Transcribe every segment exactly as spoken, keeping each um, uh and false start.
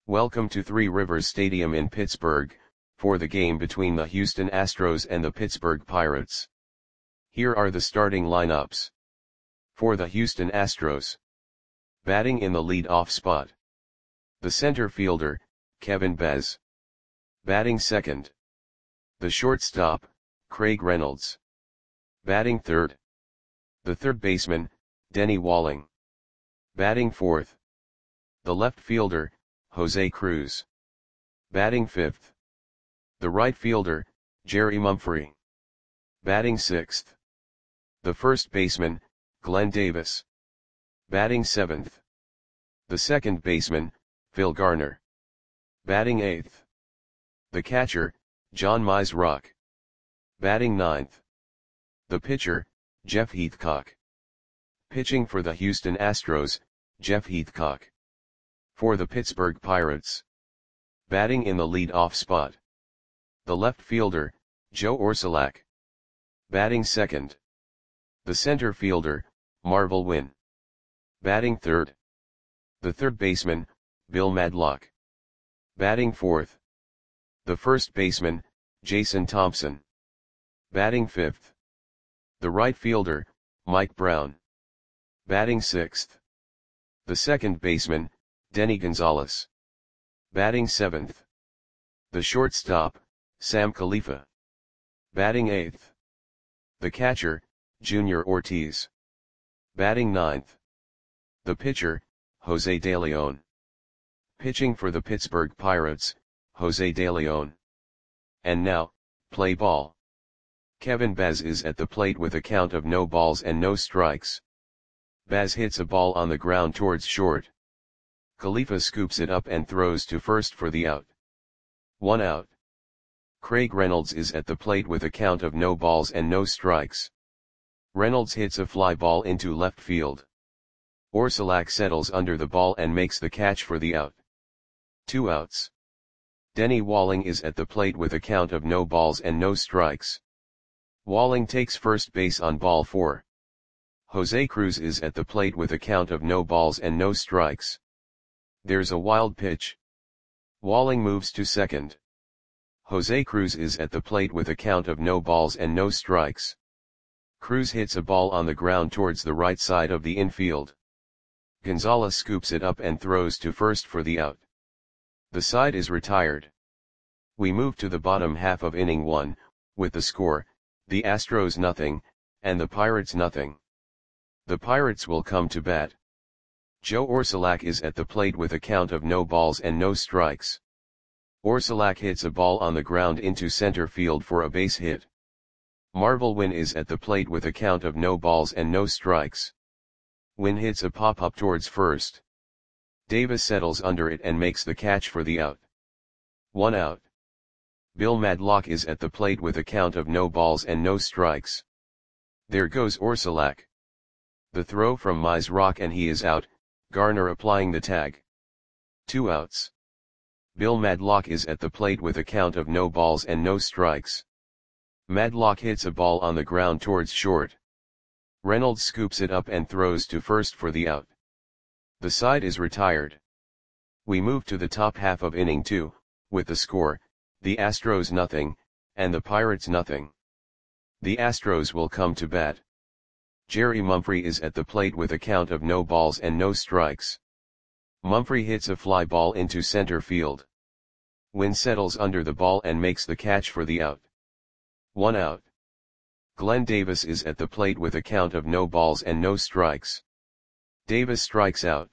Welcome to Three Rivers Stadium in Pittsburgh, for the game between the Houston Astros and the Pittsburgh Pirates. Here are the starting lineups. For the Houston Astros. Batting in the lead-off spot. The center fielder, Kevin Bez. Batting second. The shortstop, Craig Reynolds. Batting third. The third baseman, Denny Walling. Batting fourth. The left fielder, Jose Cruz. Batting fifth. The right fielder, Jerry Mumphrey. Batting sixth. The first baseman, Glenn Davis. Batting seventh. The second baseman, Phil Garner. Batting eighth. The catcher, John Mizrock. Batting ninth. The pitcher, Jeff Heathcock. Pitching for the Houston Astros, Jeff Heathcock. For the Pittsburgh Pirates. Batting in the lead-off spot. The left fielder, Joe Orsulak. Batting second. The center fielder, Marvel Wynn. Batting third. The third baseman, Bill Madlock. Batting fourth. The first baseman, Jason Thompson. Batting fifth. The right fielder, Mike Brown. Batting sixth. The second baseman, Denny Gonzalez. Batting seventh. The shortstop, Sam Khalifa. Batting eighth. The catcher, Junior Ortiz. Batting ninth. The pitcher, Jose De Leon. Pitching for the Pittsburgh Pirates, Jose De Leon. And now, play ball. Kevin Bez is at the plate with a count of no balls and no strikes. Bez hits a ball on the ground towards short. Khalifa scoops it up and throws to first for the out. One out. Craig Reynolds is at the plate with a count of no balls and no strikes. Reynolds hits a fly ball into left field. Orsulak settles under the ball and makes the catch for the out. Two outs. Denny Walling is at the plate with a count of no balls and no strikes. Walling takes first base on ball four. Jose Cruz is at the plate with a count of no balls and no strikes. There's a wild pitch. Walling moves to second. Jose Cruz is at the plate with a count of no balls and no strikes. Cruz hits a ball on the ground towards the right side of the infield. Gonzalez scoops it up and throws to first for the out. The side is retired. We move to the bottom half of inning one, with the score, the Astros nothing, and the Pirates nothing. The Pirates will come to bat. Joe Orsulak is at the plate with a count of no balls and no strikes. Orsulak hits a ball on the ground into center field for a base hit. Marvel Wynn is at the plate with a count of no balls and no strikes. Wynn hits a pop-up towards first. Davis settles under it and makes the catch for the out. One out. Bill Madlock is at the plate with a count of no balls and no strikes. There goes Orsulak. The throw from Mizrock and he is out, Garner applying the tag. Two outs. Bill Madlock is at the plate with a count of no balls and no strikes. Madlock hits a ball on the ground towards short. Reynolds scoops it up and throws to first for the out. The side is retired. We move to the top half of inning two, with the score, the Astros nothing, and the Pirates nothing. The Astros will come to bat. Jerry Mumphrey is at the plate with a count of no balls and no strikes. Mumphrey hits a fly ball into center field. Wynn settles under the ball and makes the catch for the out. One out. Glenn Davis is at the plate with a count of no balls and no strikes. Davis strikes out.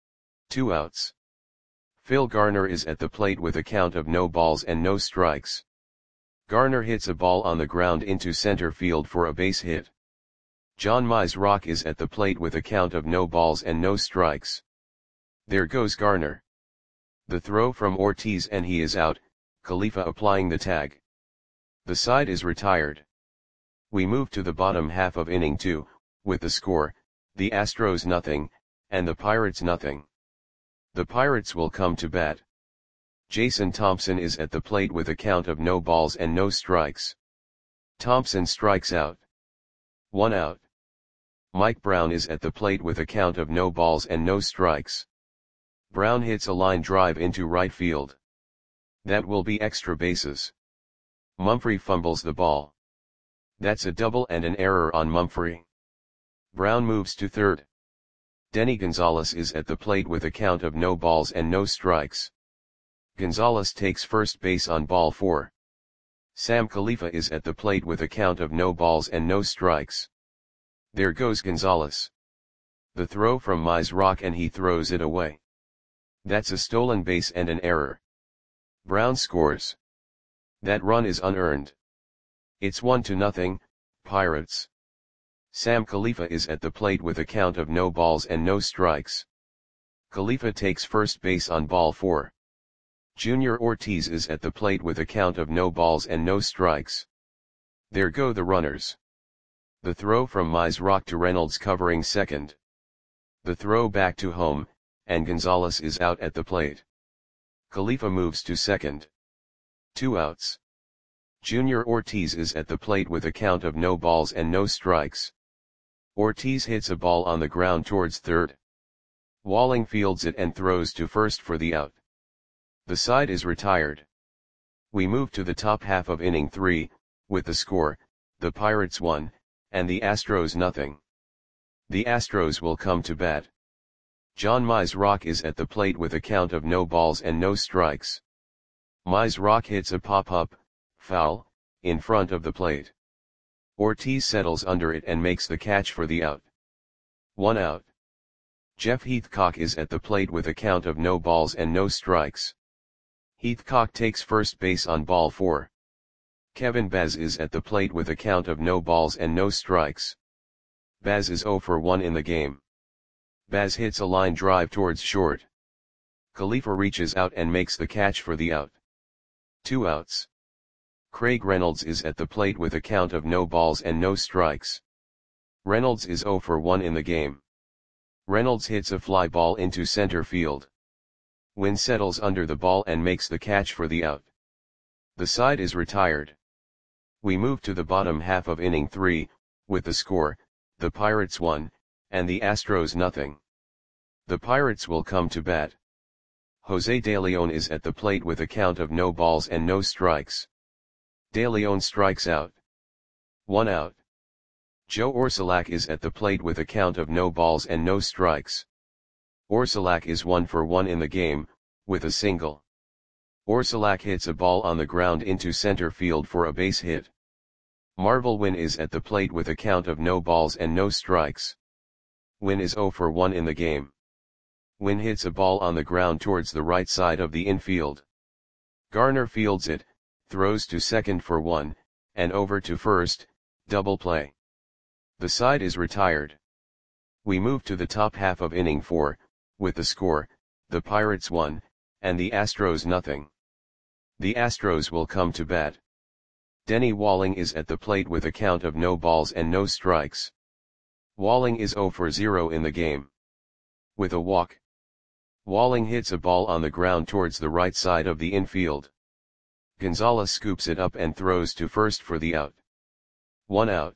Two outs. Phil Garner is at the plate with a count of no balls and no strikes. Garner hits a ball on the ground into center field for a base hit. John Mizrock is at the plate with a count of no balls and no strikes. There goes Garner. The throw from Ortiz and he is out, Khalifa applying the tag. The side is retired. We move to the bottom half of inning two, with the score, the Astros nothing, and the Pirates nothing. The Pirates will come to bat. Jason Thompson is at the plate with a count of no balls and no strikes. Thompson strikes out. One out. Mike Brown is at the plate with a count of no balls and no strikes. Brown hits a line drive into right field. That will be extra bases. Mumphrey fumbles the ball. That's a double and an error on Mumphrey. Brown moves to third. Denny Gonzalez is at the plate with a count of no balls and no strikes. Gonzalez takes first base on ball four. Sam Khalifa is at the plate with a count of no balls and no strikes. There goes Gonzalez. The throw from Mize Rock and he throws it away. That's a stolen base and an error. Brown scores. That run is unearned. It's one to nothing, Pirates. Sam Khalifa is at the plate with a count of no balls and no strikes. Khalifa takes first base on ball four. Junior Ortiz is at the plate with a count of no balls and no strikes. There go the runners. The throw from Mize Rock to Reynolds covering second. The throw back to home, and Gonzalez is out at the plate. Khalifa moves to second. Two outs. Junior Ortiz is at the plate with a count of no balls and no strikes. Ortiz hits a ball on the ground towards third. Walling fields it and throws to first for the out. The side is retired. We move to the top half of inning three, with the score, the Pirates one, and the Astros nothing. The Astros will come to bat. John Mize Rock is at the plate with a count of no balls and no strikes. Mize Rock hits a pop-up, foul, in front of the plate. Ortiz settles under it and makes the catch for the out. One out. Jeff Heathcock is at the plate with a count of no balls and no strikes. Heathcock takes first base on ball four. Kevin Baz is at the plate with a count of no balls and no strikes. Baz is oh for one in the game. Baz hits a line drive towards short. Khalifa reaches out and makes the catch for the out. Two outs. Craig Reynolds is at the plate with a count of no balls and no strikes. Reynolds is oh for one in the game. Reynolds hits a fly ball into center field. Wynn settles under the ball and makes the catch for the out. The side is retired. We move to the bottom half of inning three, with the score, the Pirates one, and the Astros nothing. The Pirates will come to bat. Jose De Leon is at the plate with a count of no balls and no strikes. De Leon strikes out. One out. Joe Orsulak is at the plate with a count of no balls and no strikes. Orsulak is one for one in the game, with a single. Orsulak hits a ball on the ground into center field for a base hit. Marvel Wynn is at the plate with a count of no balls and no strikes. Wynn is oh for one in the game. Wynn hits a ball on the ground towards the right side of the infield. Garner fields it, throws to second for one, and over to first, double play. The side is retired. We move to the top half of inning four, with the score, the Pirates one, and the Astros nothing. The Astros will come to bat. Denny Walling is at the plate with a count of no balls and no strikes. Walling is oh for zero in the game. With a walk. Walling hits a ball on the ground towards the right side of the infield. Gonzalez scoops it up and throws to first for the out. One out.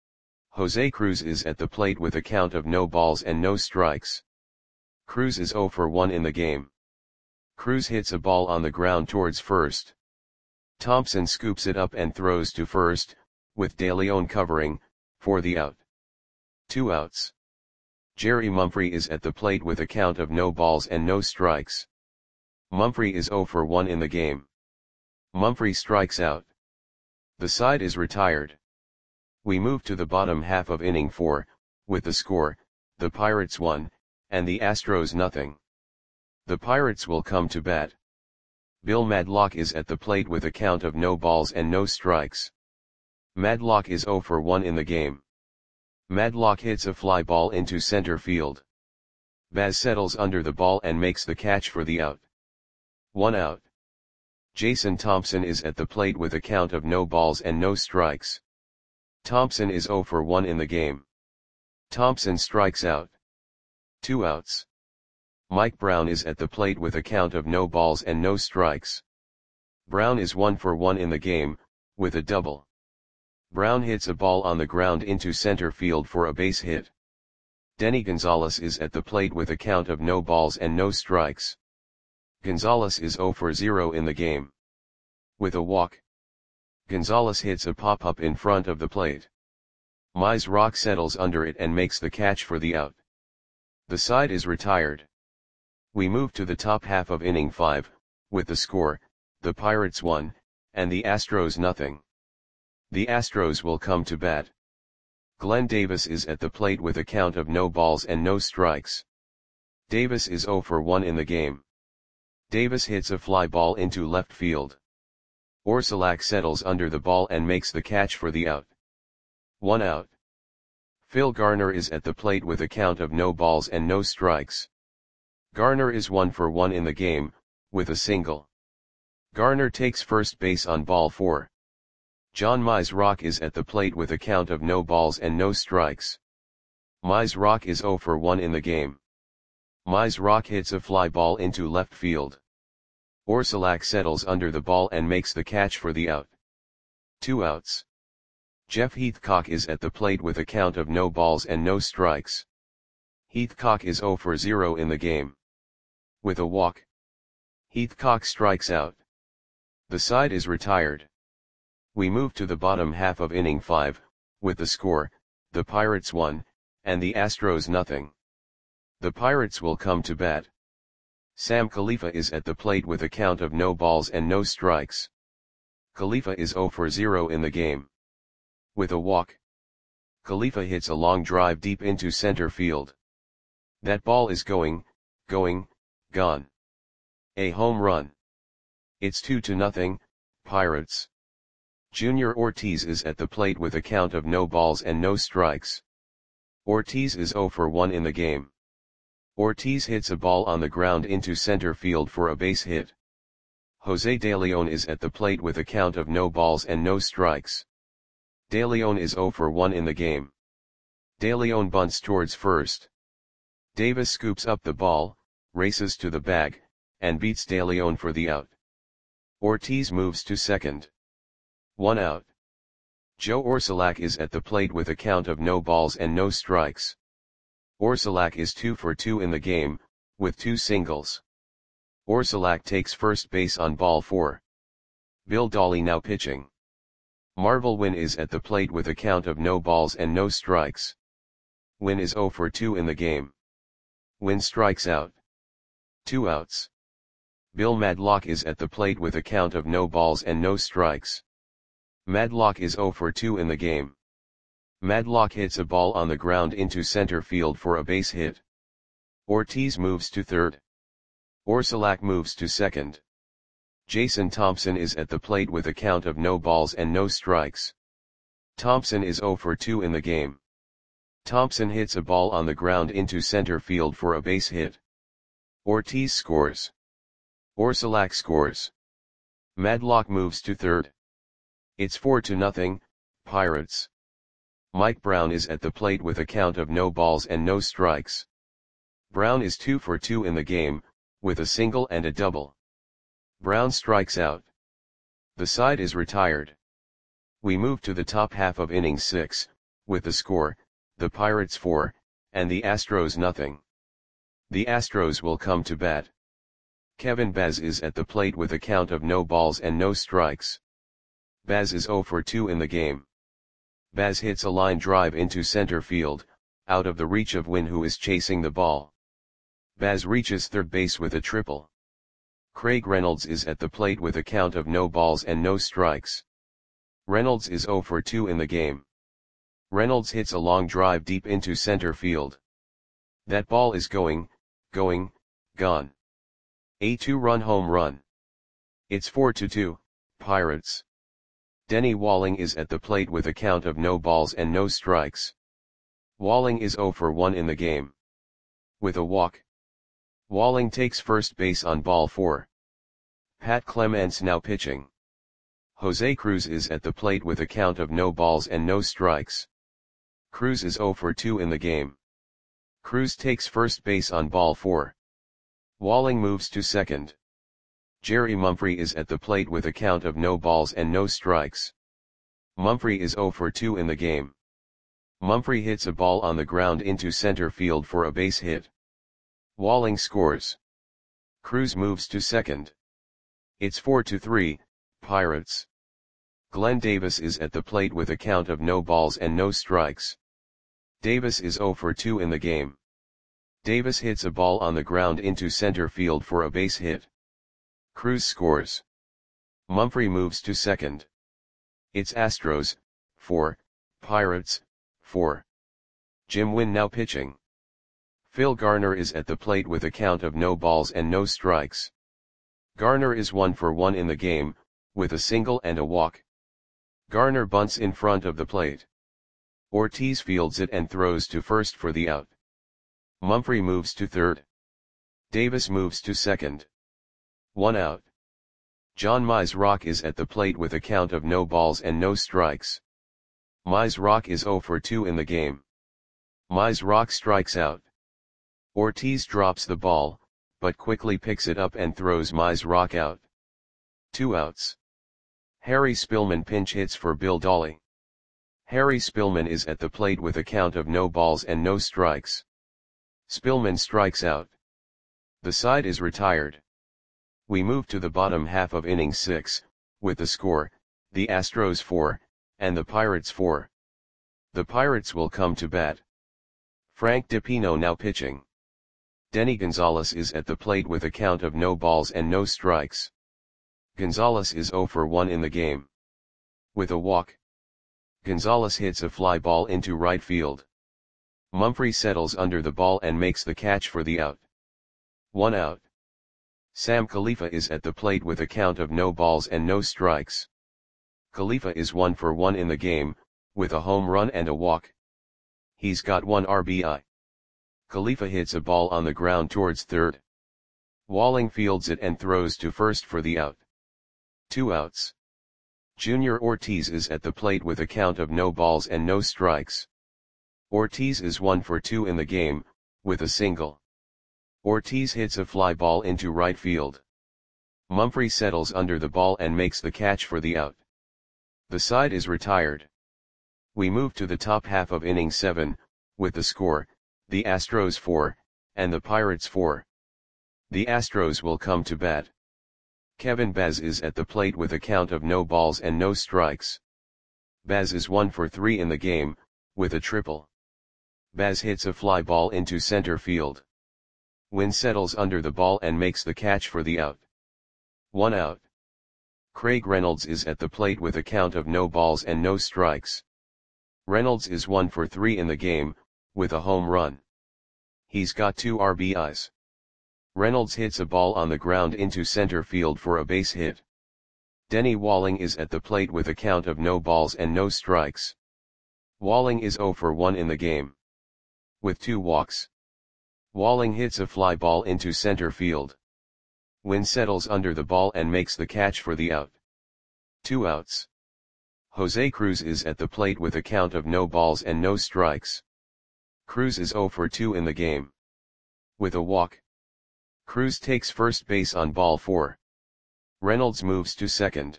Jose Cruz is at the plate with a count of no balls and no strikes. Cruz is oh for one in the game. Cruz hits a ball on the ground towards first. Thompson scoops it up and throws to first, with De Leon covering, for the out. Two outs. Jerry Mumphrey is at the plate with a count of no balls and no strikes. Mumphrey is oh for one in the game. Mumphrey strikes out. The side is retired. We move to the bottom half of inning four, with the score, the Pirates one, and the Astros nothing. The Pirates will come to bat. Bill Madlock is at the plate with a count of no balls and no strikes. Madlock is oh for one in the game. Madlock hits a fly ball into center field. Baz settles under the ball and makes the catch for the out. One out. Jason Thompson is at the plate with a count of no balls and no strikes. Thompson is oh for one in the game. Thompson strikes out. Two outs. Mike Brown is at the plate with a count of no balls and no strikes. Brown is one for one in the game, with a double. Brown hits a ball on the ground into center field for a base hit. Denny Gonzalez is at the plate with a count of no balls and no strikes. Gonzalez is zero for zero in the game. With a walk, Gonzalez hits a pop-up in front of the plate. Mize Rock settles under it and makes the catch for the out. The side is retired. We move to the top half of inning five, with the score, the Pirates one, and the Astros nothing. The Astros will come to bat. Glenn Davis is at the plate with a count of no balls and no strikes. Davis is zero for one in the game. Davis hits a fly ball into left field. Orsulak settles under the ball and makes the catch for the out. One out. Phil Garner is at the plate with a count of no balls and no strikes. Garner is one for one in the game, with a single. Garner takes first base on ball four. John Mize Rock is at the plate with a count of no balls and no strikes. Mize Rock is zero for one in the game. Mize Rock hits a fly ball into left field. Orsulak settles under the ball and makes the catch for the out. Two outs. Jeff Heathcock is at the plate with a count of no balls and no strikes. Heathcock is zero for zero in the game. With a walk, Heathcock strikes out. The side is retired. We move to the bottom half of inning five, with the score, the Pirates one, and the Astros nothing. The Pirates will come to bat. Sam Khalifa is at the plate with a count of no balls and no strikes. Khalifa is zero for zero in the game. With a walk, Khalifa hits a long drive deep into center field. That ball is going, going, gone. A home run. It's two to nothing, Pirates. Junior Ortiz is at the plate with a count of no balls and no strikes. Ortiz is zero for one in the game. Ortiz hits a ball on the ground into center field for a base hit. Jose De Leon is at the plate with a count of no balls and no strikes. De Leon is zero for one in the game. De Leon bunts towards first. Davis scoops up the ball, races to the bag, and beats De Leon for the out. Ortiz moves to second. One out. Joe Orsulak is at the plate with a count of no balls and no strikes. Orsulak is two for two in the game, with two singles. Orsulak takes first base on ball four. Bill Dawley now pitching. Marvel Wynn is at the plate with a count of no balls and no strikes. Wynn is zero for two in the game. Wynn strikes out. Two outs. Bill Madlock is at the plate with a count of no balls and no strikes. Madlock is zero for two in the game. Madlock hits a ball on the ground into center field for a base hit. Ortiz moves to third. Orsulak moves to second. Jason Thompson is at the plate with a count of no balls and no strikes. Thompson is zero for two in the game. Thompson hits a ball on the ground into center field for a base hit. Ortiz scores. Orsulak scores. Madlock moves to third. It's four to nothing, Pirates. Mike Brown is at the plate with a count of no balls and no strikes. Brown is two for two in the game, with a single and a double. Brown strikes out. The side is retired. We move to the top half of inning six, with the score, the Pirates four, and the Astros nothing. The Astros will come to bat. Kevin Baz is at the plate with a count of no balls and no strikes. Baz is zero for two in the game. Baz hits a line drive into center field, out of the reach of Wynn, who is chasing the ball. Baz reaches third base with a triple. Craig Reynolds is at the plate with a count of no balls and no strikes. Reynolds is zero for two in the game. Reynolds hits a long drive deep into center field. That ball is going, going, gone. A two-run home run. It's four to two, Pirates. Denny Walling is at the plate with a count of no balls and no strikes. Walling is zero for one in the game. With a walk, Walling takes first base on ball four. Pat Clements now pitching. Jose Cruz is at the plate with a count of no balls and no strikes. Cruz is zero for two in the game. Cruz takes first base on ball four. Walling moves to second. Jerry Mumphrey is at the plate with a count of no balls and no strikes. Mumphrey is zero for two in the game. Mumphrey hits a ball on the ground into center field for a base hit. Walling scores. Cruz moves to second. It's four to three, Pirates. Glenn Davis is at the plate with a count of no balls and no strikes. Davis is zero for two in the game. Davis hits a ball on the ground into center field for a base hit. Cruz scores. Mumphrey moves to second. It's Astros, four, Pirates, four. Jim Wynn now pitching. Phil Garner is at the plate with a count of no balls and no strikes. Garner is one for one in the game, with a single and a walk. Garner bunts in front of the plate. Ortiz fields it and throws to first for the out. Mumphrey moves to third. Davis moves to second. One out. John Mizrock is at the plate with a count of no balls and no strikes. Mizrock is zero for two in the game. Mizrock strikes out. Ortiz drops the ball, but quickly picks it up and throws Mizrock out. Two outs. Harry Spillman pinch hits for Bill Dolly. Harry Spillman is at the plate with a count of no balls and no strikes. Spillman strikes out. The side is retired. We move to the bottom half of inning six, with the score, the Astros four, and the Pirates four. The Pirates will come to bat. Frank DiPino now pitching. Denny Gonzalez is at the plate with a count of no balls and no strikes. Gonzalez is zero for one in the game. With a walk. Gonzalez hits a fly ball into right field. Mumphrey settles under the ball and makes the catch for the out. One out. Sam Khalifa is at the plate with a count of no balls and no strikes. Khalifa is one for one in the game, with a home run and a walk. He's got one R B I. Khalifa hits a ball on the ground towards third. Walling fields it and throws to first for the out. Two outs. Junior Ortiz is at the plate with a count of no balls and no strikes. Ortiz is one for two in the game, with a single. Ortiz hits a fly ball into right field. Mumphrey settles under the ball and makes the catch for the out. The side is retired. We move to the top half of inning seven, with the score, the Astros four, and the Pirates four. The Astros will come to bat. Kevin Baz is at the plate with a count of no balls and no strikes. Baz is one for three in the game, with a triple. Baz hits a fly ball into center field. Wynn settles under the ball and makes the catch for the out. One out. Craig Reynolds is at the plate with a count of no balls and no strikes. Reynolds is one for three in the game, with a home run. He's got two R B Is. Reynolds hits a ball on the ground into center field for a base hit. Denny Walling is at the plate with a count of no balls and no strikes. Walling is zero for one in the game. With two walks. Walling hits a fly ball into center field. Wynn settles under the ball and makes the catch for the out. Two outs. Jose Cruz is at the plate with a count of no balls and no strikes. Cruz is zero for two in the game. With a walk. Cruz takes first base on ball four. Reynolds moves to second.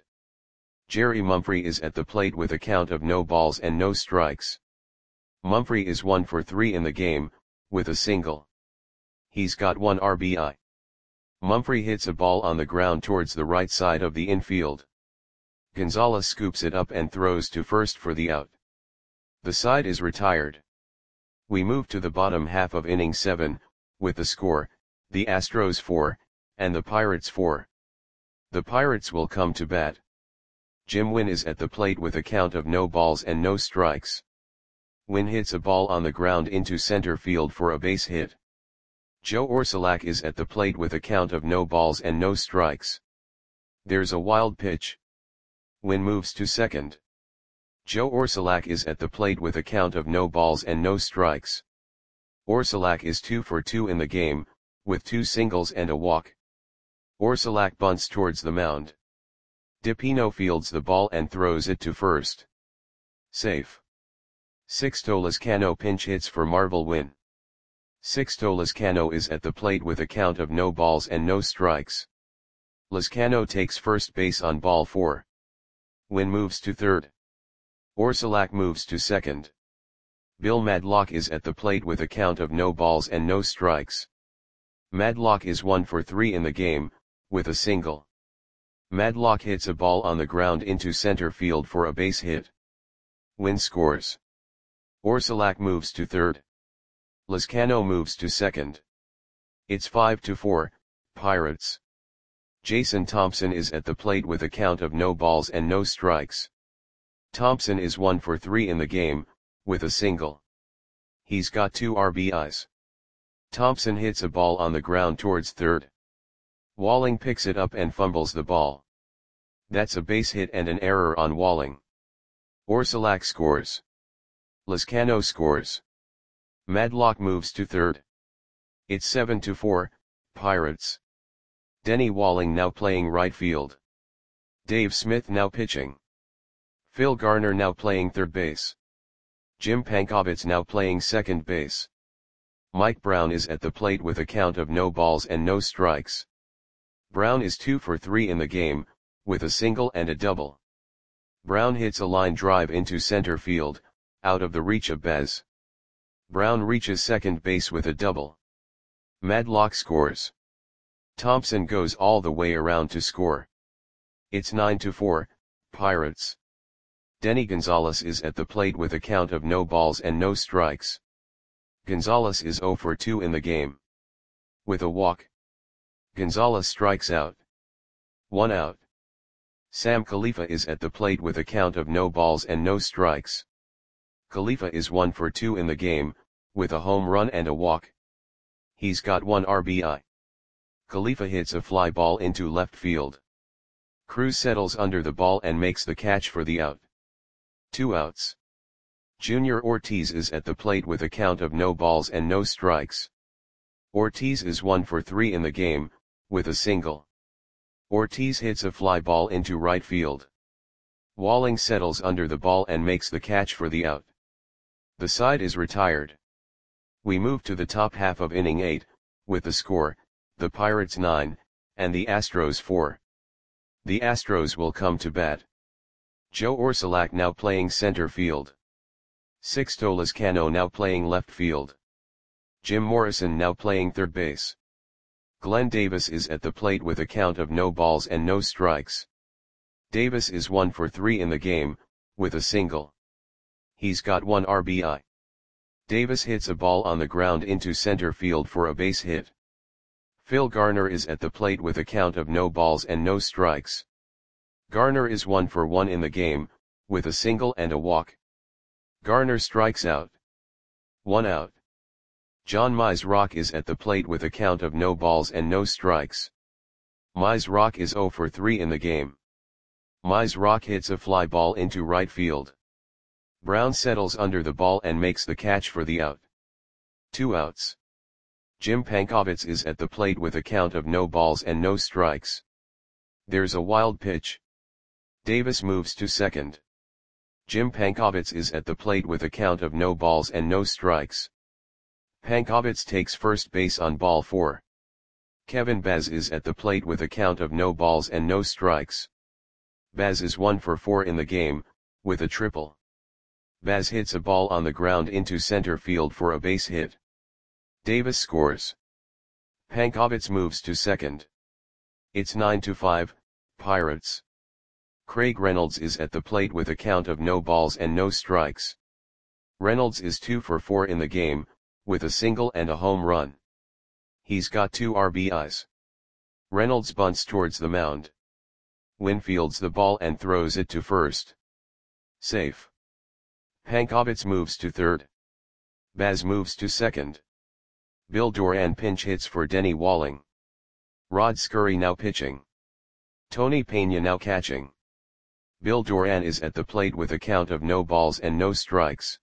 Jerry Mumphrey is at the plate with a count of no balls and no strikes. Mumphrey is one for three in the game, with a single. He's got one R B I. Mumphrey hits a ball on the ground towards the right side of the infield. Gonzalez scoops it up and throws to first for the out. The side is retired. We move to the bottom half of inning seven, with the score, the Astros four, and the Pirates four. The Pirates will come to bat. Jim Wynn is at the plate with a count of no balls and no strikes. Wynn hits a ball on the ground into center field for a base hit. Joe Orsulak is at the plate with a count of no balls and no strikes. There's a wild pitch. Wynn moves to second. Joe Orsulak is at the plate with a count of no balls and no strikes. Orsulak is two for two in the game, with two singles and a walk. Orsulak bunts towards the mound. DiPino fields the ball and throws it to first. Safe. Sixto Lezcano pinch hits for Marvel Wynn. Sixto Lezcano is at the plate with a count of no balls and no strikes. Lezcano takes first base on ball four. Wynn moves to third. Orsulak moves to second. Bill Madlock is at the plate with a count of no balls and no strikes. Madlock is one for three in the game, with a single. Madlock hits a ball on the ground into center field for a base hit. Win scores. Orsulak moves to third. Lezcano moves to second. It's five to four, Pirates. Jason Thompson is at the plate with a count of no balls and no strikes. Thompson is one for three in the game, with a single. He's got two R B Is. Thompson hits a ball on the ground towards third. Walling picks it up and fumbles the ball. That's a base hit and an error on Walling. Orsulak scores. Lezcano scores. Madlock moves to third. It's seven to four, Pirates. Denny Walling now playing right field. Dave Smith now pitching. Phil Garner now playing third base. Jim Pankovitz now playing second base. Mike Brown is at the plate with a count of no balls and no strikes. Brown is two for three in the game, with a single and a double. Brown hits a line drive into center field, out of the reach of Bez. Brown reaches second base with a double. Madlock scores. Thompson goes all the way around to score. It's nine to four, Pirates. Denny Gonzalez is at the plate with a count of no balls and no strikes. Gonzalez is zero for two in the game. With a walk. Gonzalez strikes out. One out. Sam Khalifa is at the plate with a count of no balls and no strikes. Khalifa is one for two in the game, with a home run and a walk. He's got one R B I. Khalifa hits a fly ball into left field. Cruz settles under the ball and makes the catch for the out. Two outs. Junior Ortiz is at the plate with a count of no balls and no strikes. Ortiz is one for three in the game, with a single. Ortiz hits a fly ball into right field. Walling settles under the ball and makes the catch for the out. The side is retired. We move to the top half of inning eight, with the score, the Pirates nine, and the Astros four. The Astros will come to bat. Joe Orsulak now playing center field. Sixto Lezcano now playing left field. Jim Morrison now playing third base. Glenn Davis is at the plate with a count of no balls and no strikes. Davis is one for three in the game, with a single. He's got one R B I. Davis hits a ball on the ground into center field for a base hit. Phil Garner is at the plate with a count of no balls and no strikes. Garner is one for one in the game, with a single and a walk. Garner strikes out. One out. John Mizrock is at the plate with a count of no balls and no strikes. Mizrock is zero for three in the game. Mizrock hits a fly ball into right field. Brown settles under the ball and makes the catch for the out. Two outs. Jim Pankovitz is at the plate with a count of no balls and no strikes. There's a wild pitch. Davis moves to second. Jim Pankovitz is at the plate with a count of no balls and no strikes. Pankovitz takes first base on ball four. Kevin Bez is at the plate with a count of no balls and no strikes. Bez is one for four in the game, with a triple. Bez hits a ball on the ground into center field for a base hit. Davis scores. Pankovitz moves to second. It's nine to five, Pirates. Craig Reynolds is at the plate with a count of no balls and no strikes. Reynolds is two for four in the game, with a single and a home run. He's got two R B Is. Reynolds bunts towards the mound. Winfields the ball and throws it to first. Safe. Pankovitz moves to third. Baz moves to second. Bill Doran pinch hits for Denny Walling. Rod Scurry now pitching. Tony Pena now catching. Bill Doran is at the plate with a count of no balls and no strikes.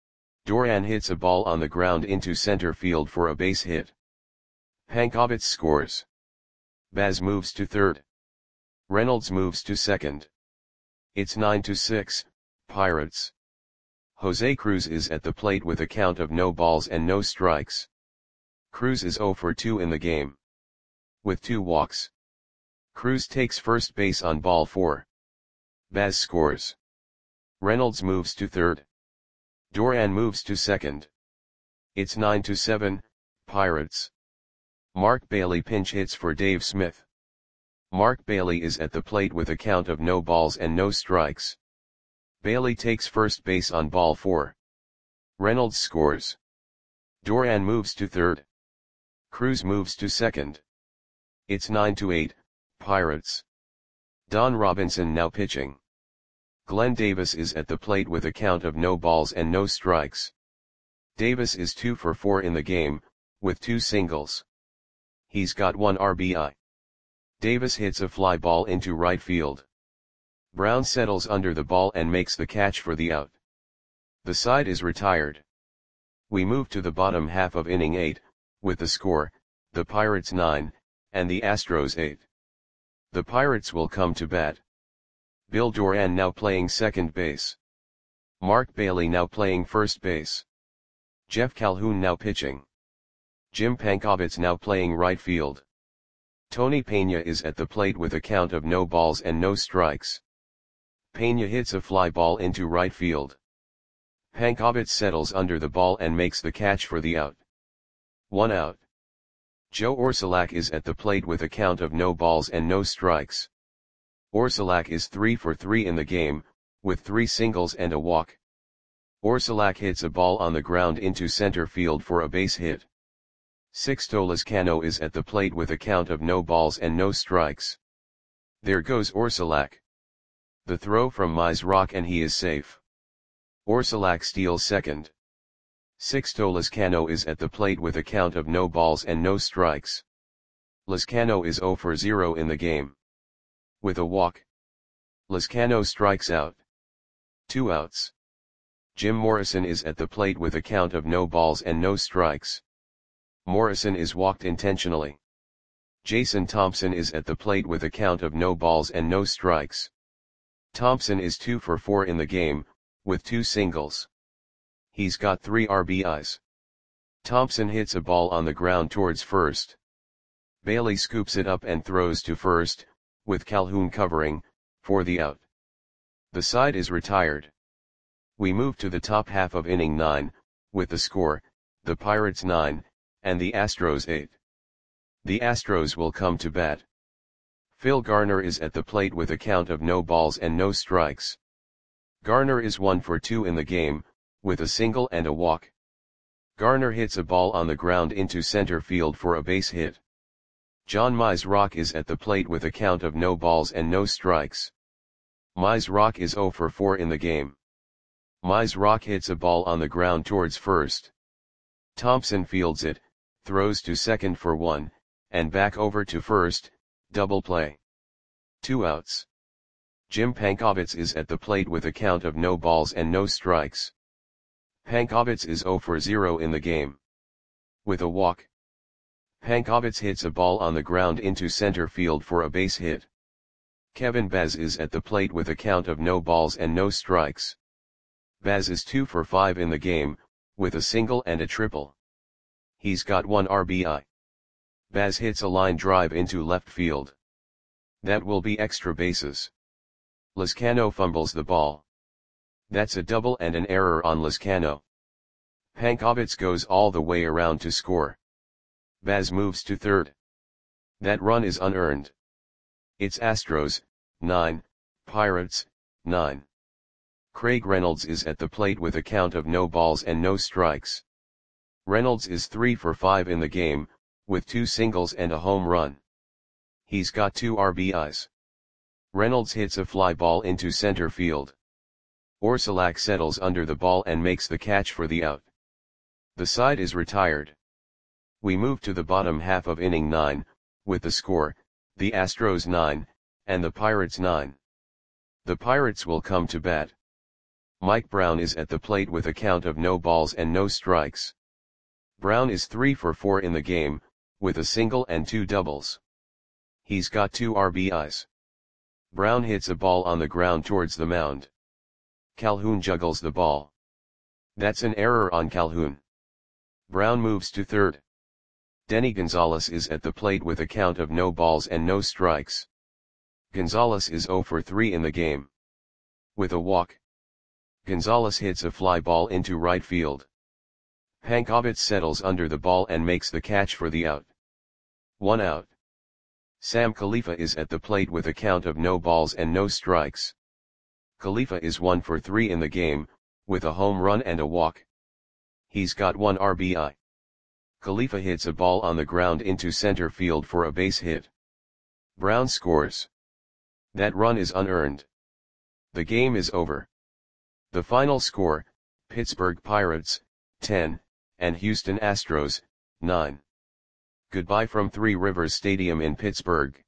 Doran hits a ball on the ground into center field for a base hit. Pankovitz scores. Baz moves to third. Reynolds moves to second. It's nine to six, Pirates. Jose Cruz is at the plate with a count of no balls and no strikes. Cruz is zero for two in the game. With two walks. Cruz takes first base on ball four. Baz scores. Reynolds moves to third. Duran moves to second. It's nine to seven, Pirates. Mark Bailey pinch hits for Dave Smith. Mark Bailey is at the plate with a count of no balls and no strikes. Bailey takes first base on ball four. Reynolds scores. Duran moves to third. Cruz moves to second. It's nine to eight, Pirates. Don Robinson now pitching. Glenn Davis is at the plate with a count of no balls and no strikes. Davis is two for four in the game, with two singles. He's got one R B I. Davis hits a fly ball into right field. Brown settles under the ball and makes the catch for the out. The side is retired. We move to the bottom half of inning eight, with the score, the Pirates nine, and the Astros eight. The Pirates will come to bat. Bill Duran now playing second base. Mark Bailey now playing first base. Jeff Calhoun now pitching. Jim Pankowitz now playing right field. Tony Pena is at the plate with a count of no balls and no strikes. Pena hits a fly ball into right field. Pankowitz settles under the ball and makes the catch for the out. One out. Joe Orsulak is at the plate with a count of no balls and no strikes. Orsulak is three for three in the game, with three singles and a walk. Orsulak hits a ball on the ground into center field for a base hit. Sixto Lizcano is at the plate with a count of no balls and no strikes. There goes Orsulak. The throw from Mize Rock and he is safe. Orsulak steals second. Sixto Lizcano is at the plate with a count of no balls and no strikes. Lizcano is zero for zero in the game. With a walk. Lizcano strikes out. Two outs. Jim Morrison is at the plate with a count of no balls and no strikes. Morrison is walked intentionally. Jason Thompson is at the plate with a count of no balls and no strikes. Thompson is two for four in the game, with two singles. He's got three R B Is. Thompson hits a ball on the ground towards first. Bailey scoops it up and throws to first, with Calhoun covering, for the out. The side is retired. We move to the top half of inning nine, with the score, the Pirates nine, and the Astros eight. The Astros will come to bat. Phil Garner is at the plate with a count of no balls and no strikes. Garner is one for two in the game, with a single and a walk. Garner hits a ball on the ground into center field for a base hit. John Mize Rock is at the plate with a count of no balls and no strikes. Mize Rock is zero for four in the game. Mize Rock hits a ball on the ground towards first. Thompson fields it, throws to second for one, and back over to first, double play. Two outs. Jim Pankowitz is at the plate with a count of no balls and no strikes. Pankowitz is zero for zero in the game. With a walk. Pankowitz hits a ball on the ground into center field for a base hit. Kevin Baz is at the plate with a count of no balls and no strikes. Baz is two for five in the game, with a single and a triple. He's got one R B I. Baz hits a line drive into left field. That will be extra bases. Lizcano fumbles the ball. That's a double and an error on Lizcano. Pankowitz goes all the way around to score. Baz moves to third. That run is unearned. It's Astros, nine, Pirates, nine. Craig Reynolds is at the plate with a count of no balls and no strikes. Reynolds is three for five in the game, with two singles and a home run. He's got two R B Is. Reynolds hits a fly ball into center field. Orsulak settles under the ball and makes the catch for the out. The side is retired. We move to the bottom half of inning nine, with the score, the Astros nine, and the Pirates nine. The Pirates will come to bat. Mike Brown is at the plate with a count of no balls and no strikes. Brown is three for four in the game, with a single and two doubles. He's got two R B Is. Brown hits a ball on the ground towards the mound. Calhoun juggles the ball. That's an error on Calhoun. Brown moves to third. Denny Gonzalez is at the plate with a count of no balls and no strikes. Gonzalez is zero for three in the game. With a walk. Gonzalez hits a fly ball into right field. Pankovitz settles under the ball and makes the catch for the out. One out. Sam Khalifa is at the plate with a count of no balls and no strikes. Khalifa is one for three in the game, with a home run and a walk. He's got one R B I. Khalifa hits a ball on the ground into center field for a base hit. Brown scores. That run is unearned. The game is over. The final score, Pittsburgh Pirates, ten, and Houston Astros, nine. Goodbye from Three Rivers Stadium in Pittsburgh.